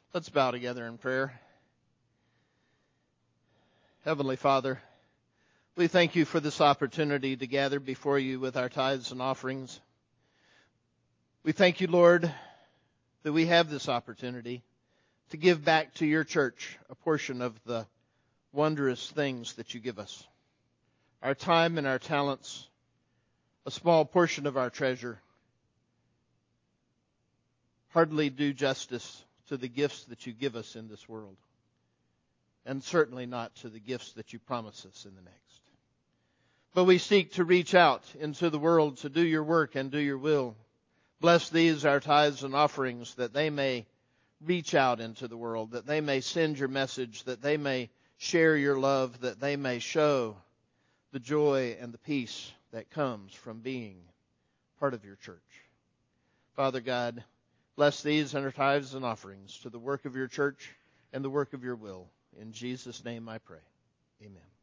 Let's bow together in prayer. Heavenly Father, we thank you for this opportunity to gather before you with our tithes and offerings. We thank you, Lord, that we have this opportunity to give back to your church a portion of the wondrous things that you give us. Our time and our talents, a small portion of our treasure, hardly do justice to the gifts that you give us in this world, and certainly not to the gifts that you promise us in the next. But we seek to reach out into the world to do your work and do your will. Bless these, our tithes and offerings, that they may reach out into the world, that they may send your message, that they may share your love, that they may show the joy and the peace that comes from being part of your church. Father God, bless these and our tithes and offerings to the work of your church and the work of your will. In Jesus' name I pray. Amen.